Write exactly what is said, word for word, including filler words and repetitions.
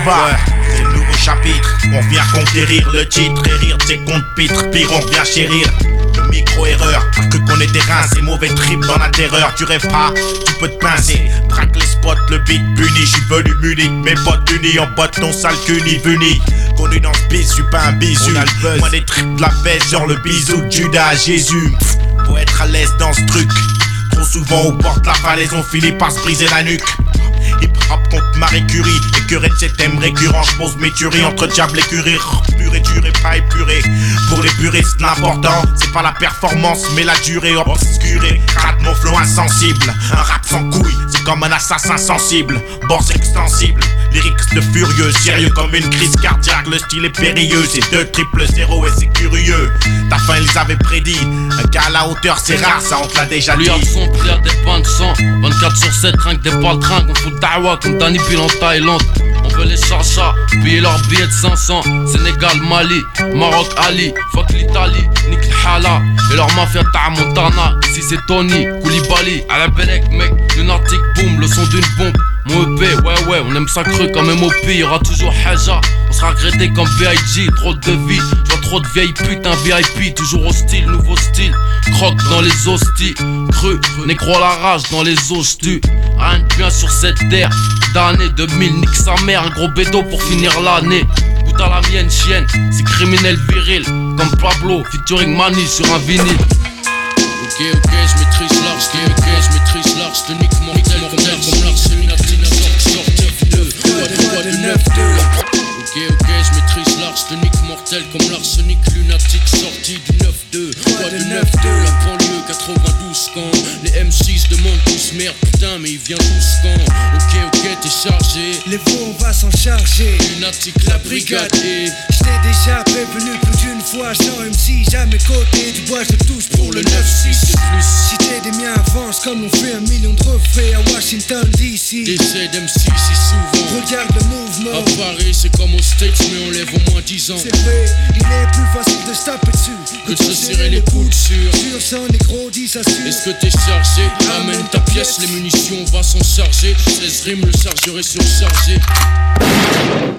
va. Ouais. C'est le nouveau chapitre, on vient conquérir le titre et rire de ses comptes pitres, pire on vient chérir. De micro-erreur, pas que qu'on ait des reins, c'est mauvais trip dans la terreur. Tu rêves pas, tu peux te pincer. Braque les spots, le beat puni. J'suis venu muni, mes potes unis en botte, ton sale cul ni vuni. Connu dans ce bis, j'suis pas un bisu. Moi des tripes de la baisse, genre le bisou de Judas à Jésus. Pff, faut être à l'aise dans ce truc. Trop souvent au bord de la falaise, on finit par se briser la nuque. Hip-hop contre Marie Curie, écœuré de ces thèmes récurrents. J'pose mes tueries entre diable et curie. Pur et dur et pas épuré. Pour les puristes, l'important, c'est pas la performance, mais la durée obscurée. Rate mon flow insensible, un rap sans couilles, c'est comme un assassin sensible. Boss extensible, lyrics de furieux, sérieux comme une crise cardiaque. Le style est périlleux, c'est deux triple zéro et c'est curieux. Ta fin, ils avaient prédit, un gars à la hauteur, c'est rare, ça on te l'a déjà dit. Lui à son pris à des pains de sang, vingt-quatre sur sept, rien que des baltringues. On fout le dawa comme Danny Bill en Thaïlande. On veut les charchas, payer leurs billets de cinq cents. Sénégal, Mali, Maroc, Ali. Fuck l'Italie, nique l'Hala. Et leur mafia ta Montana. Ici c'est Tony, Koulibaly. À la Belek, mec, lunatique, boum, le son d'une bombe. Mon E P, ouais ouais, on aime ça creux comme M O P. Y'aura toujours Haja, on sera regretté comme B I G. Drôle de vie, j'vois trop de vieilles putes, un V I P. Toujours hostile, nouveau style. Croque dans les hosties, cru, négro à la rage dans les hosties. Rien de bien sur cette terre, d'année deux mille, nique sa mère, un gros bédo pour finir l'année. Goûte à la mienne, chienne, c'est criminel viril. Comme Pablo, featuring Mani sur un vinyle. Ok, ok, je maîtrise large, ok, ok, je maîtrise large, je te nique mortel, mortel, comme l'arche, c'est une actina, sort, neuf deux, quoi de quoi de neuf deux. Ok, ok, je maîtrise large, je te nique mortel, comme l'arsenic lunatique, sorti du neuf deux, quoi de neuf deux. La banlieue quatre-vingt-douze quand les M six demandent tous merde, putain, mais il vient tous quand. Ok, ok, t'es chargé, les veaux on va s'en charger. Lunatique, la brigade et j't'ai déjà prévenu plus d'une fois, sans M C, jamais côté. Du bois je touche pour le neuf six. Si t'es des miens avance comme on fait un million de refraits à Washington D C. Décès d'M C si souvent. Regarde le mouvement. À Paris c'est comme aux States mais on lève au moins dix ans. C'est vrai, il est plus facile de se taper dessus que de se serrer les coudes sur. Sur son négro dit ça sûr. Est-ce que t'es chargé? Amène ta pièce, les munitions on va s'en charger. seize rimes, le chargeur est surchargé.